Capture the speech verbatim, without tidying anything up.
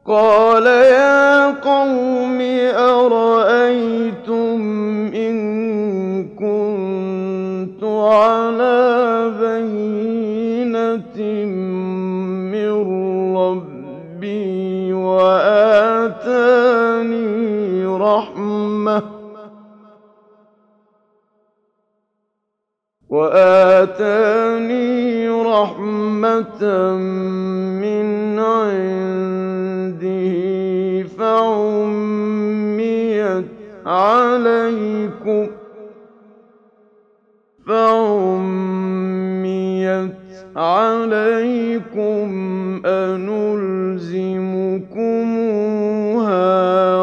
قَالَ يَا قَوْمِ أَرَأَيْتُمْ إِن كُنتُ عَلَىٰ بَيِّنَةٍ مِّن رَّبِّي وَآتَانِي رَحْمَةً مِّنْ عِندِهِ فَعُمِّيَتْ عَلَيْكُمْ أَنُلْزِمُكُمُوهَا